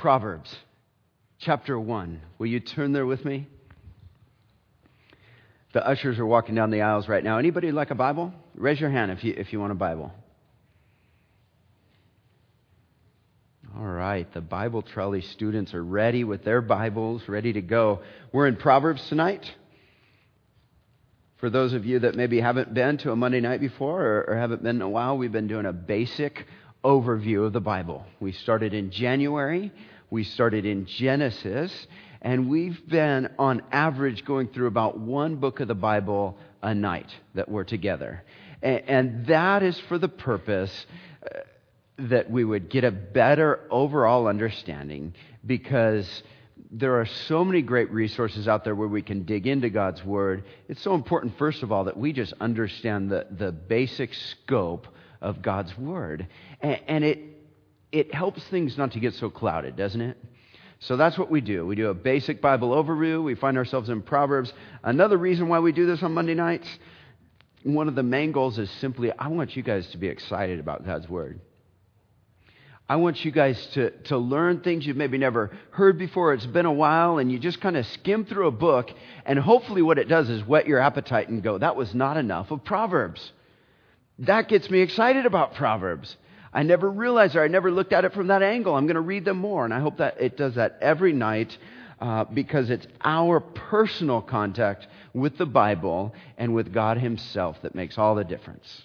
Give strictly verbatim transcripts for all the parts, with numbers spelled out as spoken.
Proverbs, chapter one. Will you turn there with me? The ushers are walking down the aisles right now. Anybody like a Bible? Raise your hand if you if you want a Bible. All right, the Bible trolley students are ready with their Bibles, ready to go. We're in Proverbs tonight. For those of you that maybe haven't been to a Monday night before or, or haven't been in a while, we've been doing a basic overview of the Bible. We started in January, we started in Genesis, and we've been on average going through about one book of the Bible a night that we're together. And, and that is for the purpose uh, that we would get a better overall understanding, because there are so many great resources out there where we can dig into God's Word. It's so important, first of all, that we just understand the, the basic scope of God's Word. And, and it it helps things not to get so clouded, doesn't it? So that's what we do. We do a basic Bible overview. We find ourselves in Proverbs. Another reason why we do this on Monday nights, one of the main goals is simply, I want you guys to be excited about God's Word. I want you guys to, to learn things you've maybe never heard before. It's been a while, and you just kind of skim through a book, and hopefully what it does is whet your appetite and go, that was not enough of Proverbs. That gets me excited about Proverbs. I never realized, or I never looked at it from that angle. I'm going to read them more, and I hope that it does that every night uh, because it's our personal contact with the Bible and with God Himself that makes all the difference.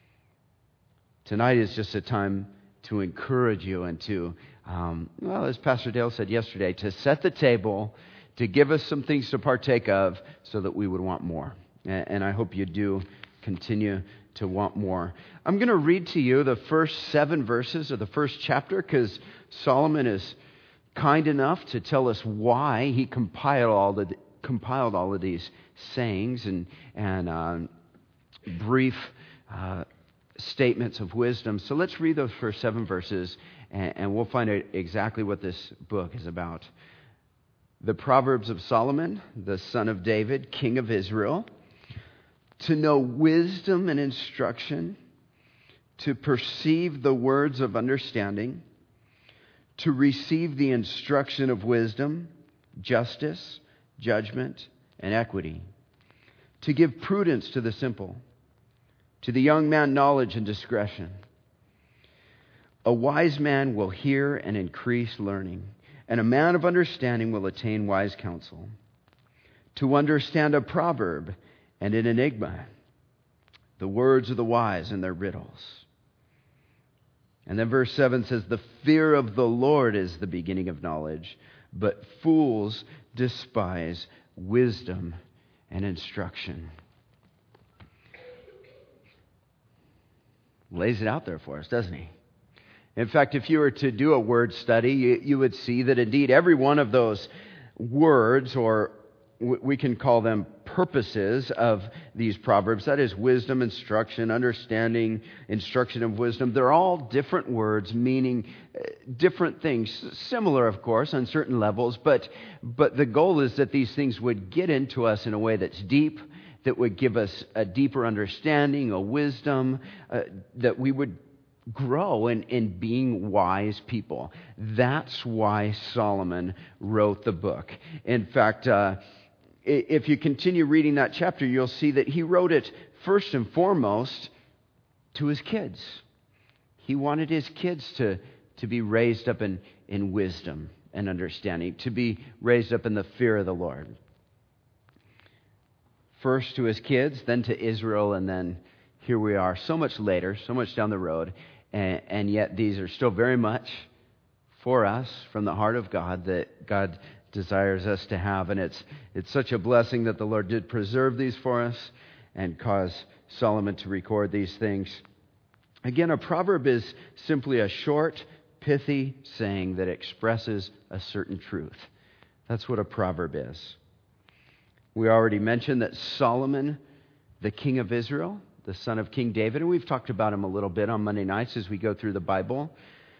Tonight is just a time to encourage you and to, um, well, as Pastor Dale said yesterday, to set the table, to give us some things to partake of so that we would want more. And, and I hope you do continue to want more. I'm going to read to you the first seven verses of the first chapter because Solomon is kind enough to tell us why he compiled all the compiled all of these sayings and and uh, brief uh, statements of wisdom. So let's read those first seven verses, and, and we'll find out exactly what this book is about. The Proverbs of Solomon, the son of David, king of Israel. To know wisdom and instruction, to perceive the words of understanding, to receive the instruction of wisdom, justice, judgment, and equity, to give prudence to the simple, to the young man knowledge and discretion. A wise man will hear and increase learning, and a man of understanding will attain wise counsel. To understand a proverb and an enigma, the words of the wise and their riddles. And then verse seven says, the fear of the Lord is the beginning of knowledge, but fools despise wisdom and instruction. Lays it out there for us, doesn't he? In fact, if you were to do a word study, you, you would see that indeed every one of those words, or we can call them purposes of these proverbs, that is wisdom, instruction, understanding, instruction of wisdom, they're all different words meaning different things, similar of course on certain levels, but but the goal is that these things would get into us in a way that's deep, that would give us a deeper understanding, a wisdom, uh, that we would grow in, in being wise people. That's why Solomon wrote the book. In fact, uh, if you continue reading that chapter, you'll see that he wrote it first and foremost to his kids. He wanted his kids to, to be raised up in, in wisdom and understanding, to be raised up in the fear of the Lord. First to his kids, then to Israel, and then here we are, so much later, so much down the road, and, and yet these are still very much for us from the heart of God that God desires us to have, and it's it's such a blessing that the Lord did preserve these for us and cause Solomon to record these things. Again, a proverb is simply a short, pithy saying that expresses a certain truth. That's what a proverb is. We already mentioned that Solomon, the king of Israel, the son of King David, and we've talked about him a little bit on Monday nights as we go through the Bible.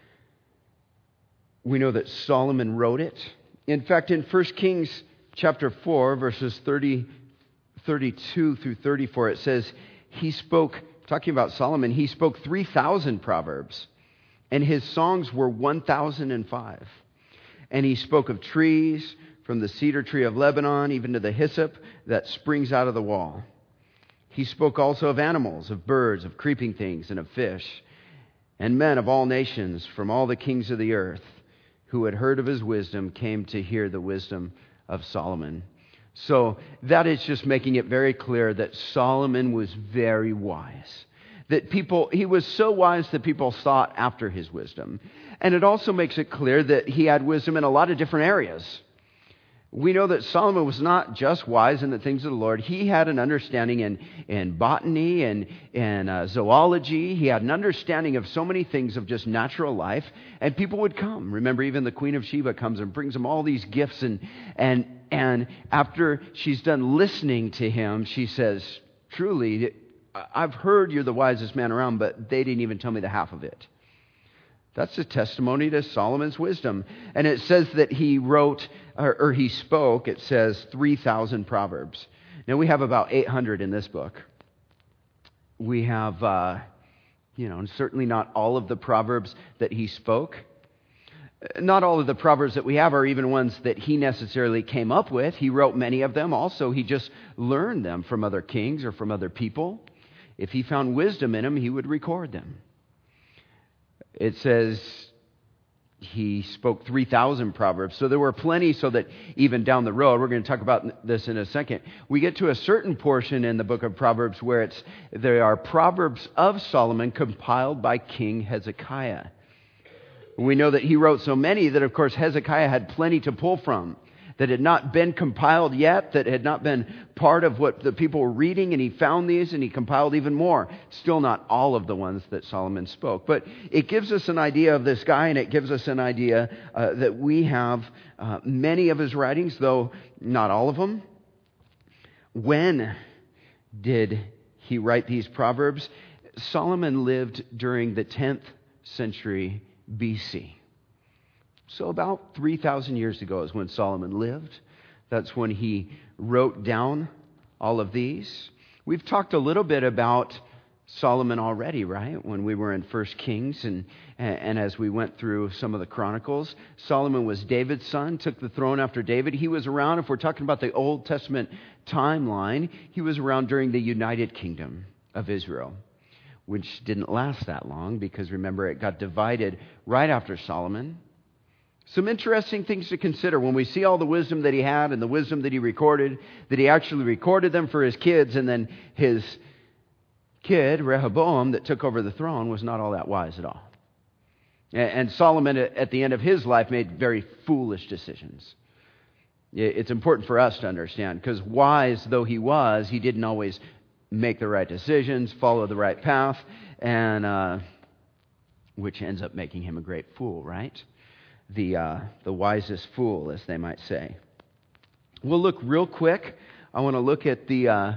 We know that Solomon wrote it. In fact, in First Kings chapter four, verses thirty, thirty-two through thirty-four, it says, he spoke, talking about Solomon, he spoke three thousand proverbs, and his songs were one thousand five. And he spoke of trees, from the cedar tree of Lebanon, even to the hyssop that springs out of the wall. He spoke also of animals, of birds, of creeping things, and of fish. And men of all nations, from all the kings of the earth, who had heard of his wisdom, came to hear the wisdom of Solomon. So that is just making it very clear that Solomon was very wise. That people, he was so wise that people sought after his wisdom. And it also makes it clear that he had wisdom in a lot of different areas. We know that Solomon was not just wise in the things of the Lord. He had an understanding in, in botany and, and uh, zoology. He had an understanding of so many things of just natural life. And people would come. Remember, even the Queen of Sheba comes and brings him all these gifts. And, and, and after she's done listening to him, she says, truly, I've heard you're the wisest man around, but they didn't even tell me the half of it. That's a testimony to Solomon's wisdom. And it says that he wrote, or, or he spoke, it says three thousand Proverbs. Now we have about eight hundred in this book. We have, uh, you know, certainly not all of the Proverbs that he spoke. Not all of the Proverbs that we have are even ones that he necessarily came up with. He wrote many of them. Also, he just learned them from other kings or from other people. If he found wisdom in them, he would record them. It says he spoke three thousand Proverbs. So there were plenty so that even down the road, we're going to talk about this in a second, we get to a certain portion in the book of Proverbs where it's there are Proverbs of Solomon compiled by King Hezekiah. We know that he wrote so many that, of course, Hezekiah had plenty to pull from that had not been compiled yet, that had not been part of what the people were reading, and he found these and he compiled even more. Still not all of the ones that Solomon spoke. But it gives us an idea of this guy, and it gives us an idea uh, that we have uh, many of his writings, though not all of them. When did he write these Proverbs? Solomon lived during the tenth century B C. So about three thousand years ago is when Solomon lived. That's when he wrote down all of these. We've talked a little bit about Solomon already, right? When we were in First Kings and, and as we went through some of the Chronicles. Solomon was David's son, took the throne after David. He was around, if we're talking about the Old Testament timeline, he was around during the United Kingdom of Israel, which didn't last that long because, remember, it got divided right after Solomon. Some interesting things to consider when we see all the wisdom that he had and the wisdom that he recorded, that he actually recorded them for his kids, and then his kid, Rehoboam, that took over the throne, was not all that wise at all. And Solomon, at the end of his life, made very foolish decisions. It's important for us to understand, because wise though he was, he didn't always make the right decisions, follow the right path, and uh, which ends up making him a great fool, right? The uh, the wisest fool, as they might say. We'll look real quick. I want to look at the uh,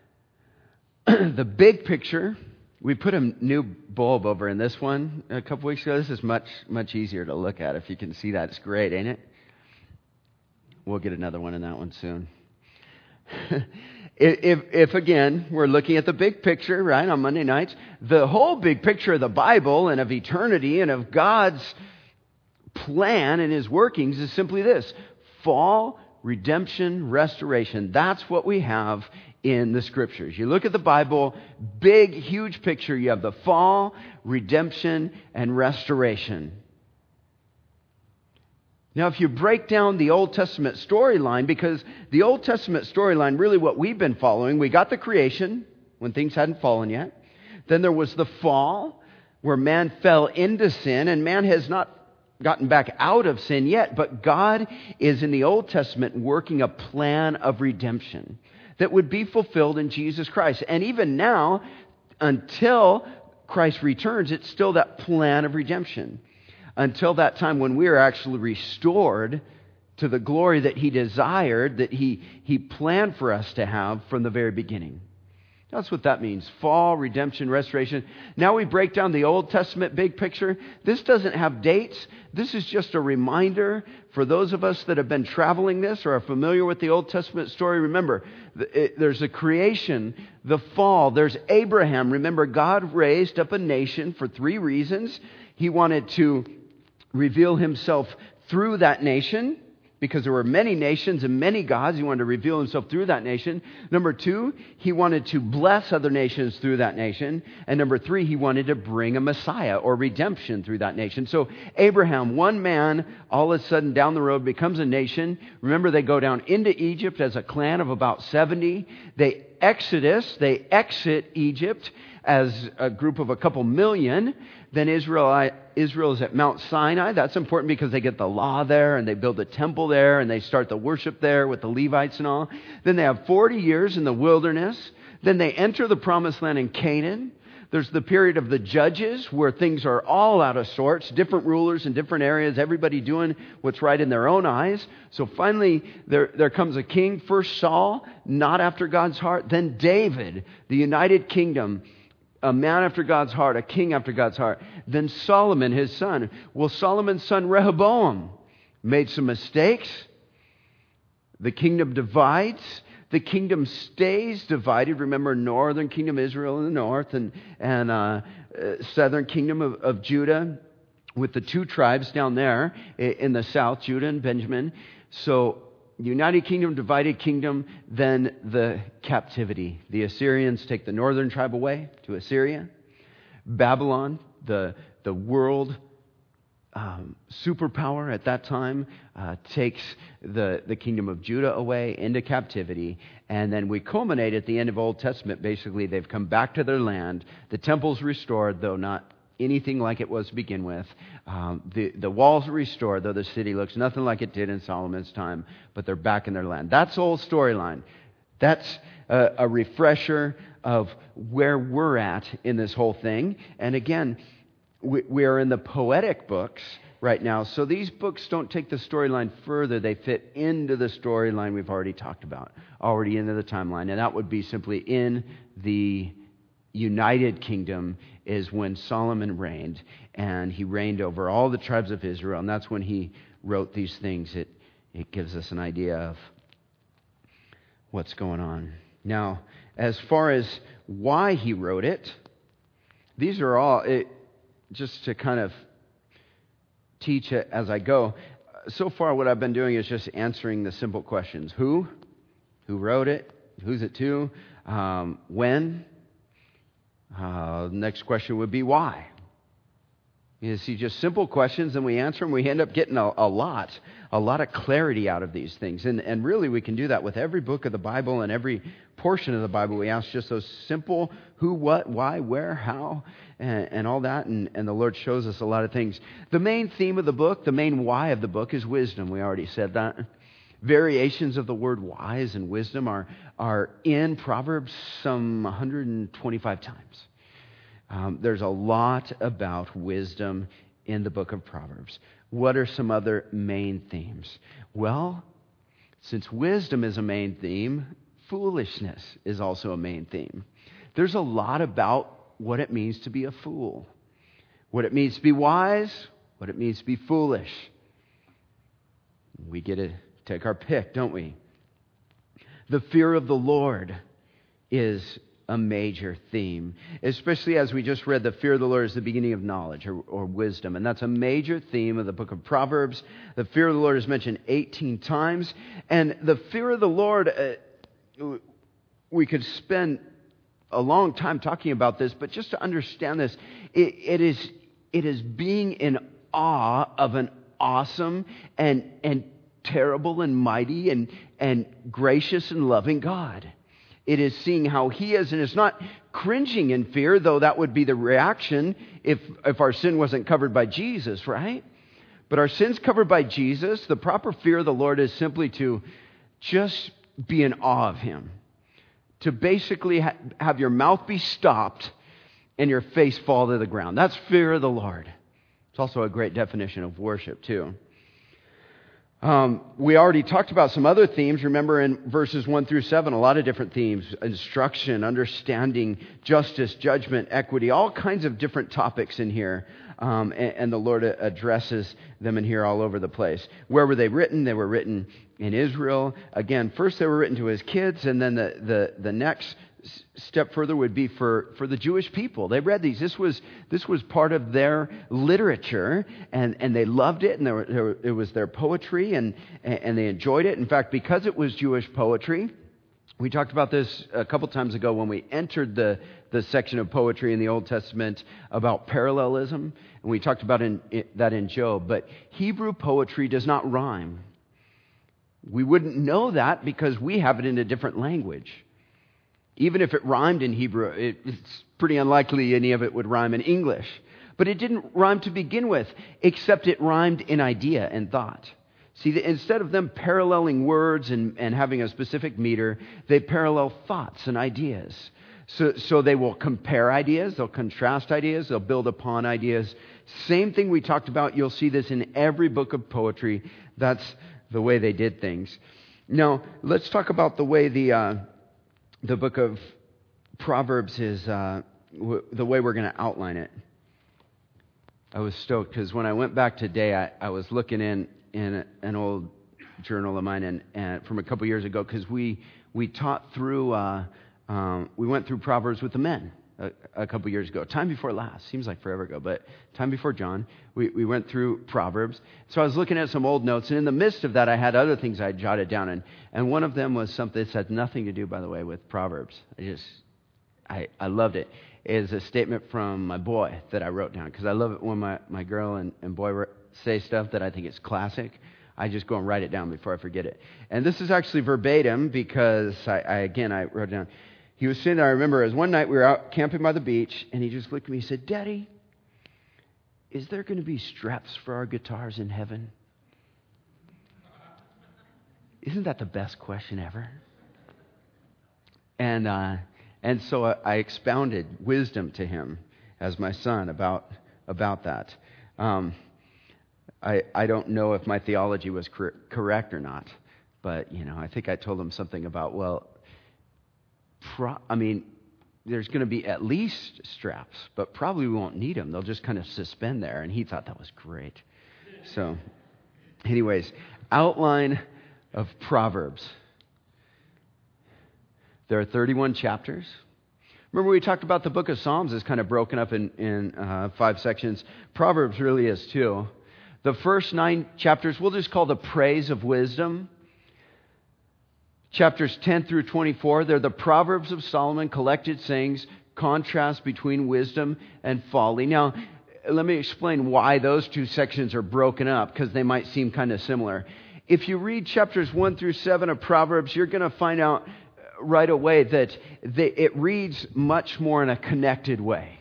the big picture. We put a new bulb over in this one a couple weeks ago. This is much, much easier to look at. If you can see that, it's great, ain't it? We'll get another one in that one soon. If, if, again, we're looking at the big picture, right, on Monday nights, the whole big picture of the Bible and of eternity and of God's plan and his workings is simply this: fall, redemption, restoration. That's what we have in the Scriptures. You look at the Bible, big, huge picture. You have the fall, redemption, and restoration. Now, if you break down the Old Testament storyline, because the Old Testament storyline, really what we've been following, we got the creation when things hadn't fallen yet. Then there was the fall, where man fell into sin, and man has not gotten back out of sin yet, but God is in the Old Testament working a plan of redemption that would be fulfilled in Jesus Christ. And even now, until Christ returns, it's still that plan of redemption. Until that time when we are actually restored to the glory that he desired, that he, he planned for us to have from the very beginning. That's what that means. Fall, redemption, restoration. Now we break down the Old Testament big picture. This doesn't have dates. This is just a reminder for those of us that have been traveling this or are familiar with the Old Testament story. Remember, there's a creation, the fall. There's Abraham. Remember, God raised up a nation for three reasons. He wanted to reveal himself through that nation, because there were many nations and many gods. He wanted to reveal himself through that nation. Number two, he wanted to bless other nations through that nation. And number three, he wanted to bring a Messiah or redemption through that nation. So Abraham, one man, all of a sudden down the road becomes a nation. Remember, they go down into Egypt as a clan of about seventy. They exodus, they exit Egypt as a group of a couple million. Then Israel, Israel is at Mount Sinai. That's important because they get the law there and they build a temple there and they start the worship there with the Levites and all. Then they have forty years in the wilderness. Then they enter the promised land in Canaan. There's the period of the judges where things are all out of sorts, different rulers in different areas, everybody doing what's right in their own eyes. So finally, there, there comes a king, first Saul, not after God's heart, then David, the United Kingdom, a man after God's heart, a king after God's heart. Then Solomon, his son. Well, Solomon's son Rehoboam made some mistakes. The kingdom divides. The kingdom stays divided. Remember, northern kingdom Israel in the north and, and uh, uh, southern kingdom of, of Judah with the two tribes down there in the south, Judah and Benjamin. So United Kingdom, divided kingdom, then the captivity. The Assyrians take the northern tribe away to Assyria. Babylon, the, the world um, superpower at that time, uh, takes the, the kingdom of Judah away into captivity. And then we culminate at the end of Old Testament. Basically, they've come back to their land. The temple's restored, though not anything like it was to begin with. Um, the, the walls are restored, though the city looks nothing like it did in Solomon's time, but they're back in their land. That's the whole storyline. That's a, a refresher of where we're at in this whole thing. And again, we, we are in the poetic books right now, so these books don't take the storyline further. They fit into the storyline we've already talked about, already into the timeline, and that would be simply in the United Kingdom is when Solomon reigned, and he reigned over all the tribes of Israel, and that's when he wrote these things. It, it gives us an idea of what's going on. Now, as far as why he wrote it, these are all, it, just to kind of teach it as I go. So far, what I've been doing is just answering the simple questions. Who? Who wrote it? Who's it to? Um, when? Uh, next question would be why? You see, just simple questions, and we answer them. We end up getting a, a lot, a lot of clarity out of these things. And, and really, we can do that with every book of the Bible and every portion of the Bible. We ask just those simple who, what, why, where, how, and, and all that. And, and the Lord shows us a lot of things. The main theme of the book, the main why of the book is wisdom. We already said that. Variations of the word wise and wisdom are, are in Proverbs some one hundred twenty-five times. Um, there's a lot about wisdom in the book of Proverbs. What are some other main themes? Well, since wisdom is a main theme, foolishness is also a main theme. There's a lot about what it means to be a fool, what it means to be wise, what it means to be foolish. We get to take our pick, don't we? The fear of the Lord is a major theme, especially as we just read, the fear of the Lord is the beginning of knowledge or, or wisdom. And that's a major theme of the book of Proverbs. The fear of the Lord is mentioned eighteen times. And the fear of the Lord, uh, we could spend a long time talking about this, but just to understand this, it, it is it is being in awe of an awesome and and terrible and mighty and, and gracious and loving God. It is seeing how He is, and it's not cringing in fear, though that would be the reaction if, if our sin wasn't covered by Jesus, right? But our sin's covered by Jesus. The proper fear of the Lord is simply to just be in awe of Him. To basically ha- have your mouth be stopped and your face fall to the ground. That's fear of the Lord. It's also a great definition of worship, too. Um, we already talked about some other themes. Remember in verses one through seven, a lot of different themes. Instruction, understanding, justice, judgment, equity, all kinds of different topics in here. Um, and, and the Lord addresses them in here all over the place. Where were they written? They were written in Israel. Again, first they were written to His kids, and then the, the, the next step further would be for, for the Jewish people. They read these. This was this was part of their literature, and, and they loved it, and there, there, it was their poetry, and, and they enjoyed it. In fact, because it was Jewish poetry, we talked about this a couple times ago when we entered the, the section of poetry in the Old Testament about parallelism, and we talked about in, that in Job. But Hebrew poetry does not rhyme. We wouldn't know that because we have it in a different language. Even if it rhymed in Hebrew, it, it's pretty unlikely any of it would rhyme in English. But it didn't rhyme to begin with, except it rhymed in idea and thought. See, the, instead of them paralleling words and, and having a specific meter, they parallel thoughts and ideas. So, so they will compare ideas, they'll contrast ideas, they'll build upon ideas. Same thing we talked about. You'll see this in every book of poetry. That's the way they did things. Now, let's talk about the way the uh, the book of Proverbs is, uh, w- the way we're going to outline it. I was stoked because when I went back today, I, I was looking in, in an old journal of mine and, and from a couple years ago, because we, we taught through, uh, um, we went through Proverbs with the men a, a couple years ago. Time before last. Seems like forever ago, but time before John, we, we went through Proverbs. So I was looking at some old notes, and in the midst of that, I had other things I jotted down, and, and one of them was something that had nothing to do, by the way, with Proverbs. I just, I, I loved it. Is a statement from my boy that I wrote down, because I love it when my, my girl and, and boy say stuff that I think is classic. I just go and write it down before I forget it. And this is actually verbatim because, I, I again, I wrote it down. He was sitting there, I remember, as one night we were out camping by the beach, and he just looked at me and said, "Daddy, is there going to be straps for our guitars in heaven?" Isn't that the best question ever? And uh, and so I expounded wisdom to him as my son about about that. Um, I I don't know if my theology was cor- correct or not, but you know, I think I told him something about, well, pro- I mean, there's going to be at least straps, but probably we won't need them. They'll just kind of suspend there. And he thought that was great. So, anyways, outline of Proverbs. There are thirty-one chapters. Remember we talked about the book of Psalms is kind of broken up in, in uh, five sections. Proverbs really is too. The first nine chapters we'll just call the praise of wisdom. Chapters ten through twenty-four, they're the Proverbs of Solomon, collected sayings, contrast between wisdom and folly. Now, let me explain why those two sections are broken up, because they might seem kind of similar. If you read chapters one through seven of Proverbs, you're going to find out right away that they, it reads much more in a connected way.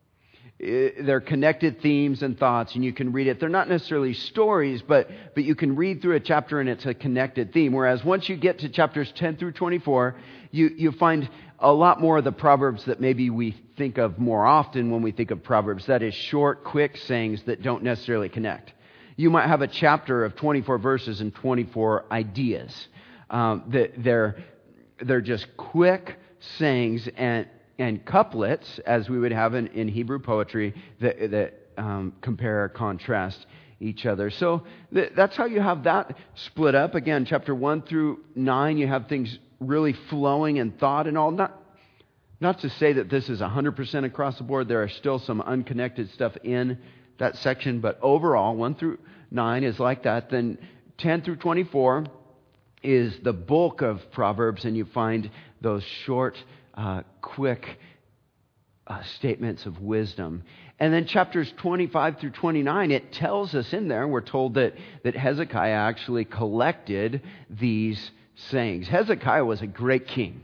They're connected themes and thoughts, and you can read it. They're not necessarily stories, but, but you can read through a chapter and it's a connected theme. Whereas once you get to chapters ten through twenty-four, you, you find a lot more of the Proverbs that maybe we think of more often when we think of Proverbs. That is short, quick sayings that don't necessarily connect. You might have a chapter of twenty-four verses and twenty-four ideas. Um, that they're, they're just quick sayings and and couplets, as we would have in, in Hebrew poetry, that, that um, compare or contrast each other. So th- that's how you have that split up. Again, chapter one through nine, you have things really flowing in thought and all. Not, not to say that this is one hundred percent across the board. There are still some unconnected stuff in that section, but overall, one through nine is like that. Then ten through twenty-four is the bulk of Proverbs, and you find those short, Uh, quick uh, statements of wisdom. And then chapters twenty-five through twenty-nine, it tells us in there, we're told that, that Hezekiah actually collected these sayings. Hezekiah was a great king.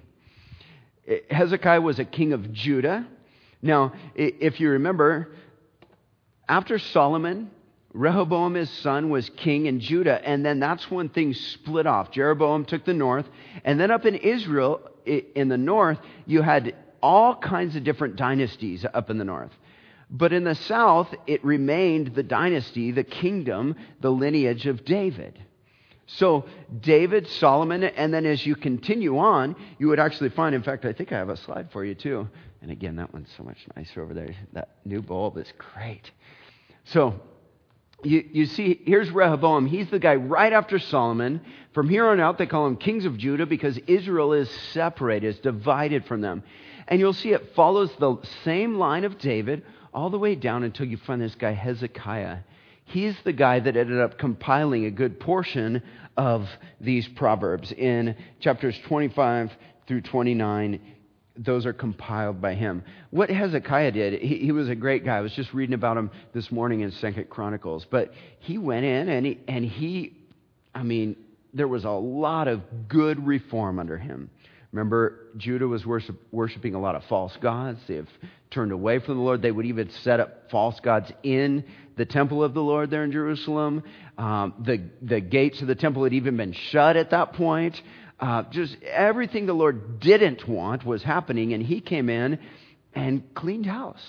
Hezekiah was a king of Judah. Now, if you remember, after Solomon, Rehoboam, his son, was king in Judah, and then that's when things split off. Jeroboam took the north, and then up in Israel, in the north, you had all kinds of different dynasties up in the north. But in the south, it remained the dynasty, the kingdom, the lineage of David. So David, Solomon, and then as you continue on, you would actually find, in fact, I think I have a slide for you too. And again, that one's so much nicer over there. That new bulb is great. So You, you see, here's Rehoboam. He's the guy right after Solomon. From here on out, they call him kings of Judah because Israel is separated, is divided from them. And you'll see it follows the same line of David all the way down until you find this guy Hezekiah. He's the guy that ended up compiling a good portion of these Proverbs. In chapters twenty-five through twenty-nine, those are compiled by him. What Hezekiah did, he, he was a great guy. I was just reading about him this morning in Second Chronicles. But he went in and he, and he, I mean, there was a lot of good reform under him. Remember, Judah was worship, worshiping a lot of false gods. They have turned away from the Lord. They would even set up false gods in the temple of the Lord there in Jerusalem. Um, the, the gates of the temple had even been shut at that point. Uh, just everything the Lord didn't want was happening, and he came in and cleaned house.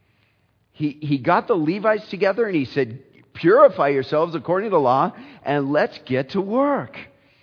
He, he got the Levites together, and he said, purify yourselves according to the law, and let's get to work.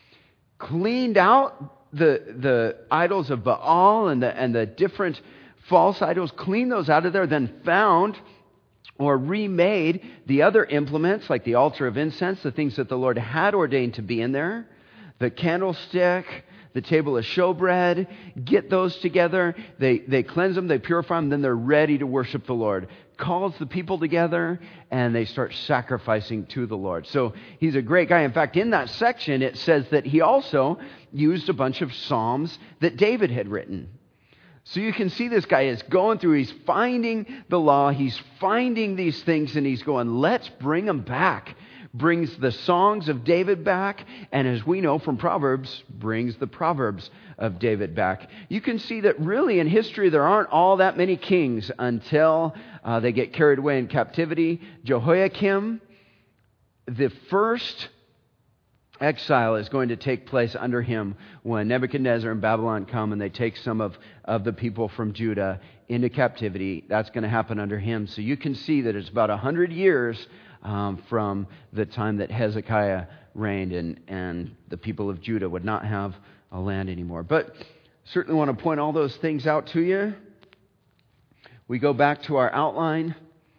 Cleaned out the the idols of Baal and the and the different false idols, cleaned those out of there, then found or remade the other implements like the altar of incense, the things that the Lord had ordained to be in there, the candlestick, the table of showbread, get those together. They they cleanse them, they purify them, then they're ready to worship the Lord. Calls the people together, and they start sacrificing to the Lord. So he's a great guy. In fact, in that section, it says that he also used a bunch of psalms that David had written. So you can see this guy is going through, he's finding the law, he's finding these things, and he's going, let's bring them back. Brings the songs of David back, and as we know from Proverbs, brings the Proverbs of David back. You can see that really in history there aren't all that many kings until uh, they get carried away in captivity. Jehoiakim, the first exile is going to take place under him when Nebuchadnezzar and Babylon come and they take some of, of the people from Judah into captivity. That's going to happen under him. So you can see that it's about one hundred years Um, from the time that Hezekiah reigned, and, and the people of Judah would not have a land anymore. But certainly want to point all those things out to you. We go back to our outline.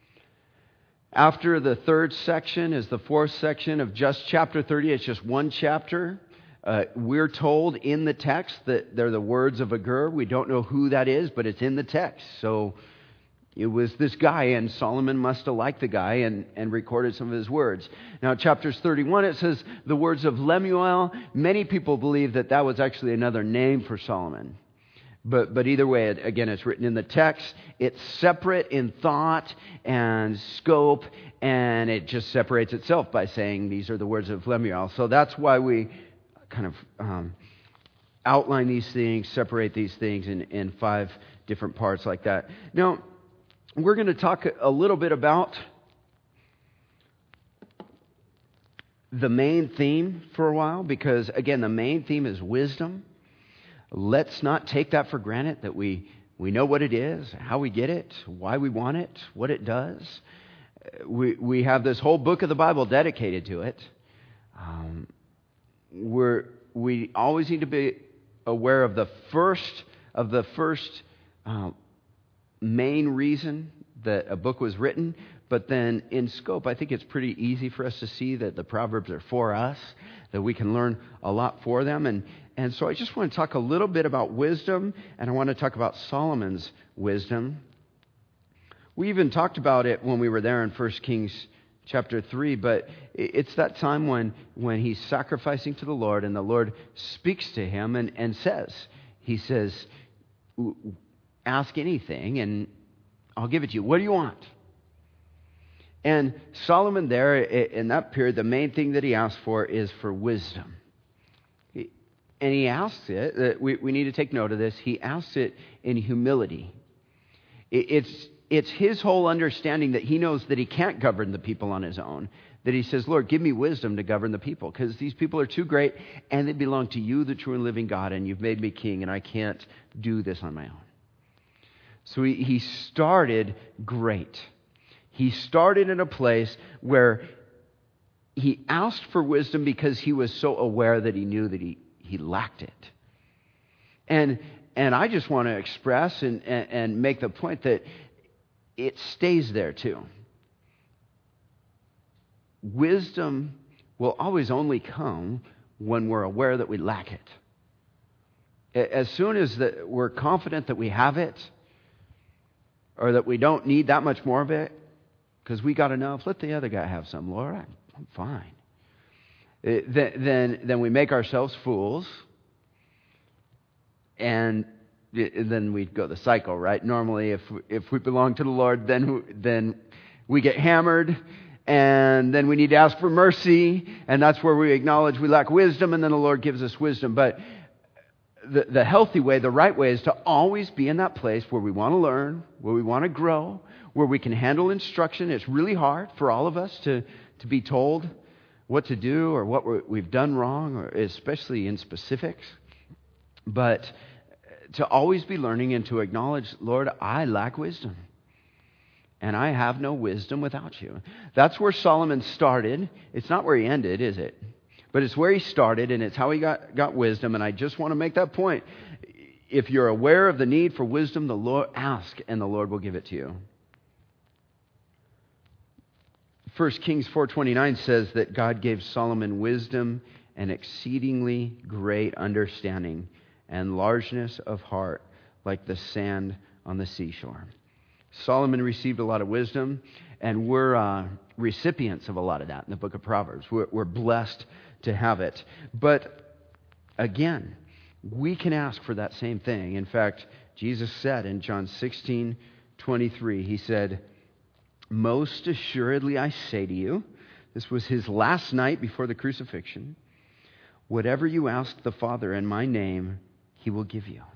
After the third section is the fourth section of just chapter thirty. It's just one chapter. Uh, we're told in the text that they're the words of Agur. We don't know who that is, but it's in the text. So it was this guy, and Solomon must have liked the guy and, and recorded some of his words. Now, chapters thirty-one, it says the words of Lemuel. Many people believe that that was actually another name for Solomon. But but either way, it, again, it's written in the text. It's separate in thought and scope, and it just separates itself by saying these are the words of Lemuel. So that's why we kind of um, outline these things, separate these things in, in five different parts like that. Now, we're going to talk a little bit about the main theme for a while because, again, the main theme is wisdom. Let's not take that for granted, that we, we know what it is, how we get it, why we want it, what it does. We, we have this whole book of the Bible dedicated to it. Um, we're, we always need to be aware of the first, of the first uh, main reason that a book was written, but then in scope, I think it's pretty easy for us to see that the Proverbs are for us, that we can learn a lot for them. And, and so I just want to talk a little bit about wisdom, and I want to talk about Solomon's wisdom. We even talked about it when we were there in First Kings chapter three, but it's that time when, when he's sacrificing to the Lord, and the Lord speaks to him and, and says, he says, ask anything, and I'll give it to you. What do you want? And Solomon there, in that period, the main thing that he asked for is for wisdom. And he asks it, we, we need to take note of this, he asks it in humility. It's, it's his whole understanding that he knows that he can't govern the people on his own, that he says, Lord, give me wisdom to govern the people, because these people are too great, and they belong to you, the true and living God, and you've made me king, and I can't do this on my own. So he, he started great. He started in a place where he asked for wisdom because he was so aware that he knew that he, he lacked it. And and I just want to express and, and, and make the point that it stays there too. wisdom will always only come when we're aware that we lack it. As soon as that we're confident that we have it, or that we don't need that much more of it, because we got enough, let the other guy have some, Lord, I'm, I'm fine. It, then, then we make ourselves fools, and it, then we go the cycle, right? Normally, if if we belong to the Lord, then then we get hammered, and then we need to ask for mercy, and that's where we acknowledge we lack wisdom, and then the Lord gives us wisdom. But the, the healthy way, the right way, is to always be in that place where we want to learn, where we want to grow, where we can handle instruction. It's really hard for all of us to, to be told what to do or what we're, we've done wrong, or especially in specifics. But to always be learning and to acknowledge, Lord, I lack wisdom. And I have no wisdom without you. That's where Solomon started. It's not where he ended, is it? But it's where he started, and it's how he got, got wisdom. And I just want to make that point. If you're aware of the need for wisdom, the Lord ask, and the Lord will give it to you. First Kings four twenty-nine says that God gave Solomon wisdom and exceedingly great understanding and largeness of heart like the sand on the seashore. Solomon received a lot of wisdom, and we're uh, recipients of a lot of that in the book of Proverbs. We're, we're blessed to have it. But again, we can ask for that same thing. In fact, Jesus said in John sixteen twenty-three, he said, "Most assuredly I say to you," this was his last night before the crucifixion, "whatever you ask the Father in my name, he will give you."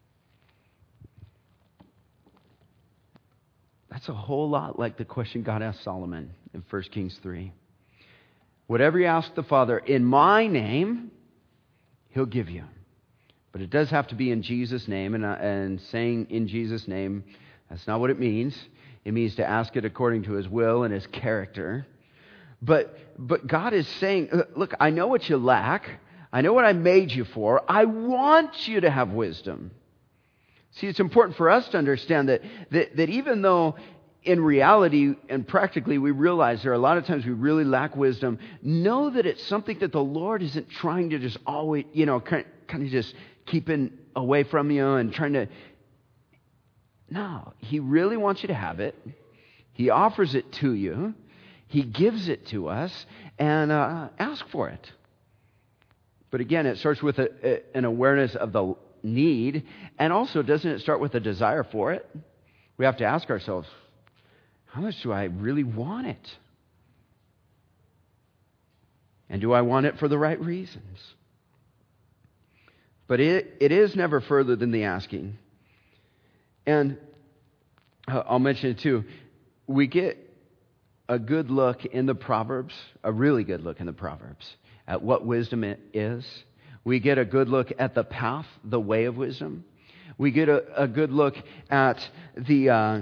That's a whole lot like the question God asked Solomon in First Kings three. Whatever you ask the Father in my name, he'll give you. But it does have to be in Jesus' name, and, uh, and saying in Jesus' name, that's not what it means. It means to ask it according to his will and his character. But, but God is saying, look, I know what you lack. I know what I made you for. I want you to have wisdom. See, it's important for us to understand that, that, that even though in reality and practically we realize there are a lot of times we really lack wisdom, know that it's something that the Lord isn't trying to just always, you know, kind, kind of just keeping away from you and trying to... No, he really wants you to have it. He offers it to you. He gives it to us, and uh, ask for it. But again, it starts with a, a, an awareness of the need, and also doesn't it start with a desire for it? We have to ask ourselves, how much do I really want it? And do I want it for the right reasons? But it, it is never further than the asking. And I'll mention it too. We get a good look in the Proverbs, a really good look in the Proverbs, at what wisdom is. We get a good look at the path, the way of wisdom. We get a, a good look at the... Uh,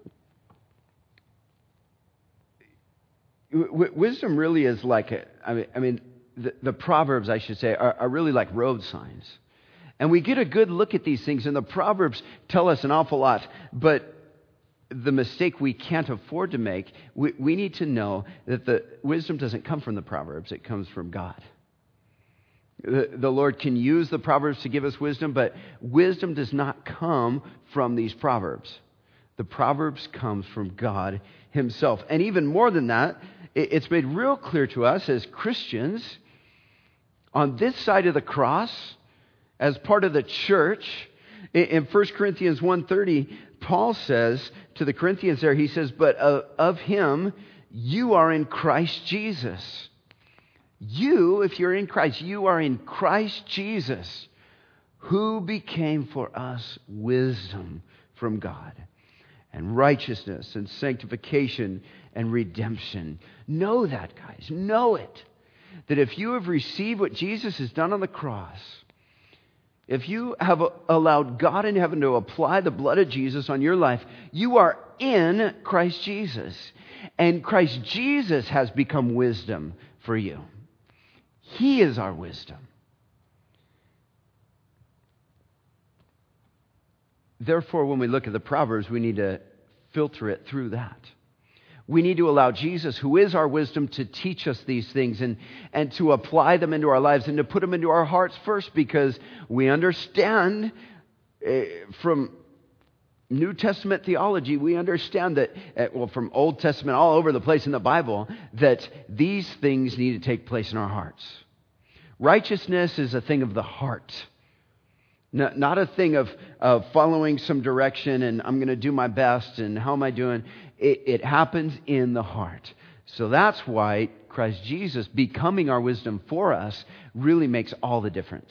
w- wisdom really is like, a, I mean, I mean the, the Proverbs, I should say, are, are really like road signs. And we get a good look at these things, and the Proverbs tell us an awful lot. But the mistake we can't afford to make, we, we need to know that the wisdom doesn't come from the Proverbs, it comes from God. The, the Lord can use the Proverbs to give us wisdom, but wisdom does not come from these Proverbs. The Proverbs comes from God himself. And even more than that, it, it's made real clear to us as Christians on this side of the cross, as part of the church. In First Corinthians one thirty, Paul says to the Corinthians there, he says, "But of him you are in Christ Jesus." You, if you're in Christ, you are in Christ Jesus, who became for us wisdom from God, and righteousness and sanctification and redemption. Know that, guys. Know it. That if you have received what Jesus has done on the cross, if you have allowed God in heaven to apply the blood of Jesus on your life, you are in Christ Jesus. And Christ Jesus has become wisdom for you. He is our wisdom. Therefore, when we look at the Proverbs, we need to filter it through that. We need to allow Jesus, who is our wisdom, to teach us these things and, and to apply them into our lives and to put them into our hearts first, because we understand uh, from New Testament theology, we understand that, uh, well, from Old Testament all over the place in the Bible, that these things need to take place in our hearts. Righteousness is a thing of the heart. Not a thing of, of following some direction and I'm going to do my best and how am I doing? It, it happens in the heart. So that's why Christ Jesus becoming our wisdom for us really makes all the difference.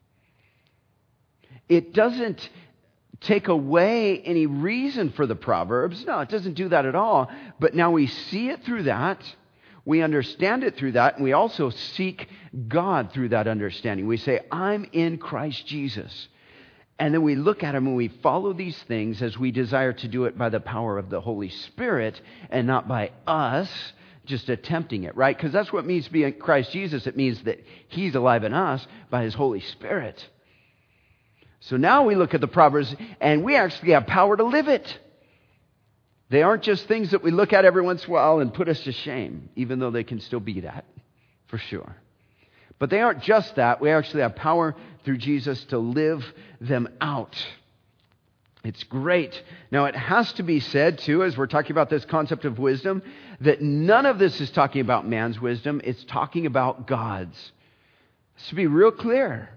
It doesn't take away any reason for the Proverbs. No, it doesn't do that at all. But now we see it through that. We understand it through that, and we also seek God through that understanding. We say, I'm in Christ Jesus. And then we look at Him and we follow these things as we desire to do it by the power of the Holy Spirit and not by us just attempting it, right? Because that's what it means to be in Christ Jesus. It means that He's alive in us by His Holy Spirit. So now we look at the Proverbs and we actually have power to live it. They aren't just things that we look at every once in a while and put us to shame, even though they can still be that, for sure. But they aren't just that. We actually have power through Jesus to live them out. It's great. Now, it has to be said, too, as we're talking about this concept of wisdom, that none of this is talking about man's wisdom. It's talking about God's. To be real clear,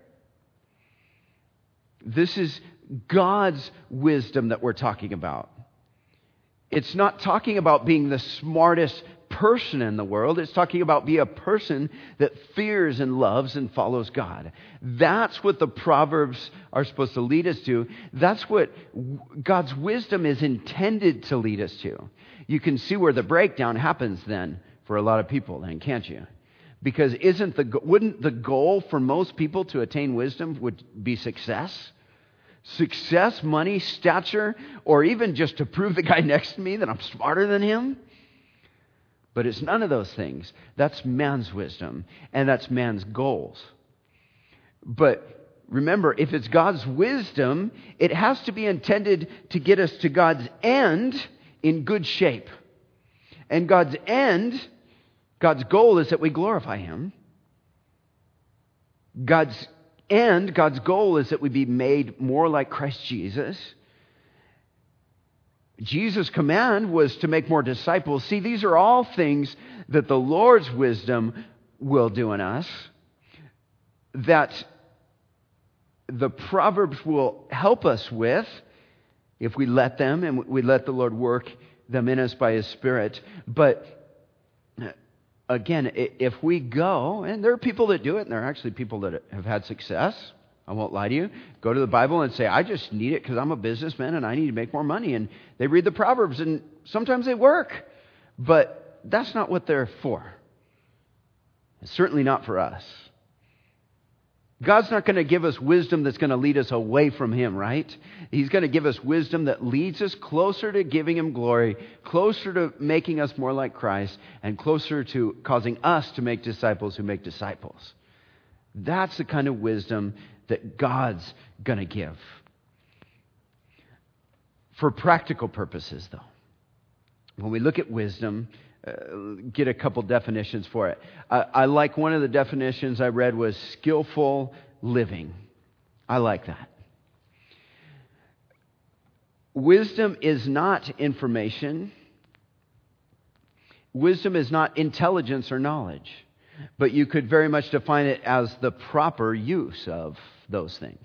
this is God's wisdom that we're talking about. It's not talking about being the smartest person in the world. It's talking about being a person that fears and loves and follows God. That's what the Proverbs are supposed to lead us to. That's what God's wisdom is intended to lead us to. You can see where the breakdown happens then for a lot of people then, can't you? Because isn't the wouldn't the goal for most people to attain wisdom would be success? Success, money, stature, or even just to prove the guy next to me that I'm smarter than him? But it's none of those things. That's man's wisdom, and that's man's goals. But remember, if it's God's wisdom, it has to be intended to get us to God's end in good shape. And God's end, God's goal is that we glorify Him. God's end, God's goal is that we be made more like Christ Jesus. Jesus' command was to make more disciples. See, these are all things that the Lord's wisdom will do in us, that the Proverbs will help us with if we let them and we let the Lord work them in us by His Spirit. But again, if we go, and there are people that do it, and there are actually people that have had success, I won't lie to you, go to the Bible and say, I just need it because I'm a businessman and I need to make more money. And they read the Proverbs, and sometimes they work. But that's not what they're for. It's certainly not for us. God's not going to give us wisdom that's going to lead us away from Him, right? He's going to give us wisdom that leads us closer to giving Him glory, closer to making us more like Christ, and closer to causing us to make disciples who make disciples. That's the kind of wisdom that God's going to give. For practical purposes, though, when we look at wisdom, Uh, get a couple definitions for it. I, I like one of the definitions I read was skillful living. I like that. Wisdom is not information. Wisdom is not intelligence or knowledge. But you could very much define it as the proper use of those things.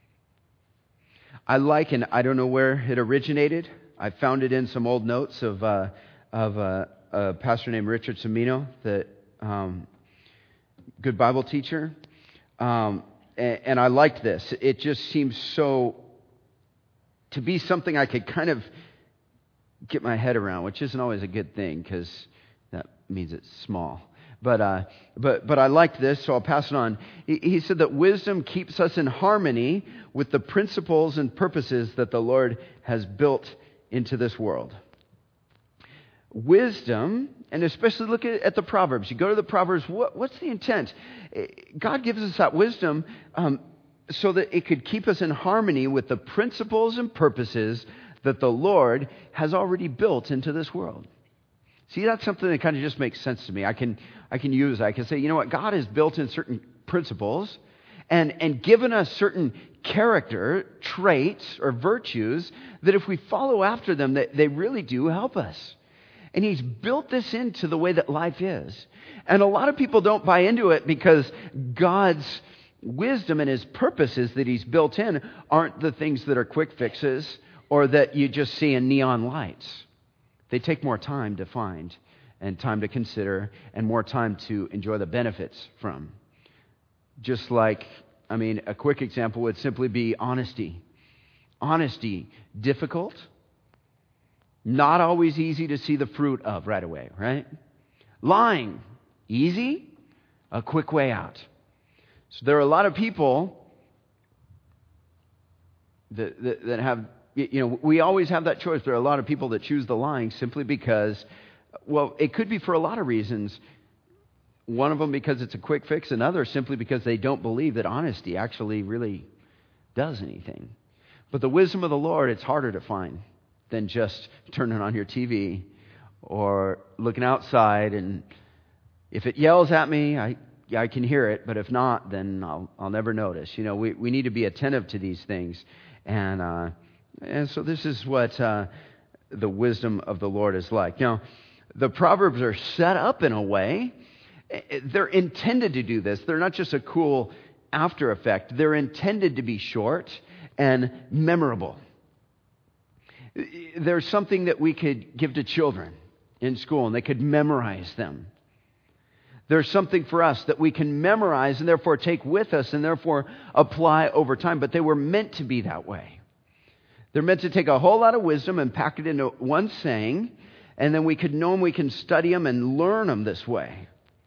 I like, and I don't know where it originated. I found it in some old notes of uh, of uh, a pastor named Richard Semino, the um, good Bible teacher. Um, and, and I liked this. It just seems so to be something I could kind of get my head around, which isn't always a good thing because that means it's small. But uh, but but I liked this, so I'll pass it on. He, he said that wisdom keeps us in harmony with the principles and purposes that the Lord has built into this world. Wisdom, and especially look at, at the Proverbs. You go to the Proverbs, what, what's the intent? God gives us that wisdom um, so that it could keep us in harmony with the principles and purposes that the Lord has already built into this world. See, that's something that kind of just makes sense to me. I can I can use, I can say, you know what, God has built in certain principles and, and given us certain character traits or virtues that if we follow after them, that they really do help us. And He's built this into the way that life is. And a lot of people don't buy into it because God's wisdom and His purposes that He's built in aren't the things that are quick fixes or that you just see in neon lights. They take more time to find and time to consider and more time to enjoy the benefits from. Just like, I mean, a quick example would simply be honesty. Honesty, difficult, not always easy to see the fruit of right away, right? Lying, easy, a quick way out. So there are a lot of people that, that, that have, you know, we always have that choice. There are a lot of people that choose the lying simply because, well, it could be for a lot of reasons. One of them because it's a quick fix, another simply because they don't believe that honesty actually really does anything. But the wisdom of the Lord, it's harder to find than just turning on your T V or looking outside, and if it yells at me, I I can hear it, but if not, then I'll I'll never notice. You know, we, we need to be attentive to these things, and uh, and so this is what uh, the wisdom of the Lord is like. Now, the Proverbs are set up in a way. They're intended to do this. They're not just a cool after effect. They're intended to be short and memorable. There's something that we could give to children in school, and they could memorize them. There's something for us that we can memorize and therefore take with us and therefore apply over time. But they were meant to be that way. They're meant to take a whole lot of wisdom and pack it into one saying, and then we could know them, we can study them and learn them this way.